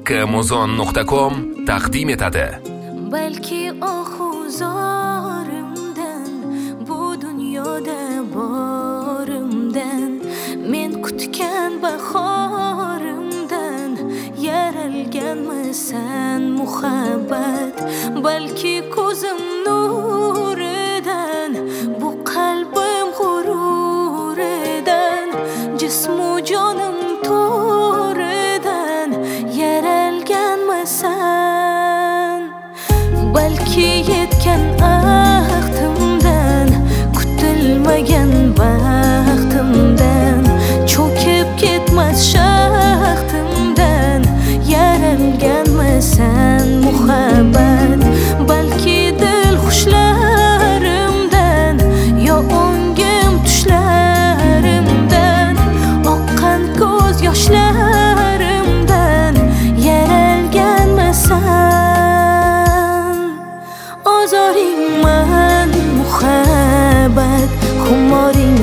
kmuzon.com taqdim etadi. Balki oxuzorimdan, bu dunyoda borimdan, men kutgan bahorimdan yaralganmisan muhabbat. Balki ko'zim nuridan, bu qalbim g'ururidan, jismu jonim to'ridan yaralganmisan. Balki yetgan ahtimdan, kutilmagan baxtimdan, cho'kib ketmas shaxtimdan yaralganmisan muhabbat. Balki dil xushlarimdan, yo o'ngim tushlarimdan, oqqan ko'z yoshlarimdan yaralganmisan. Ozoringman muhabbat, xumoring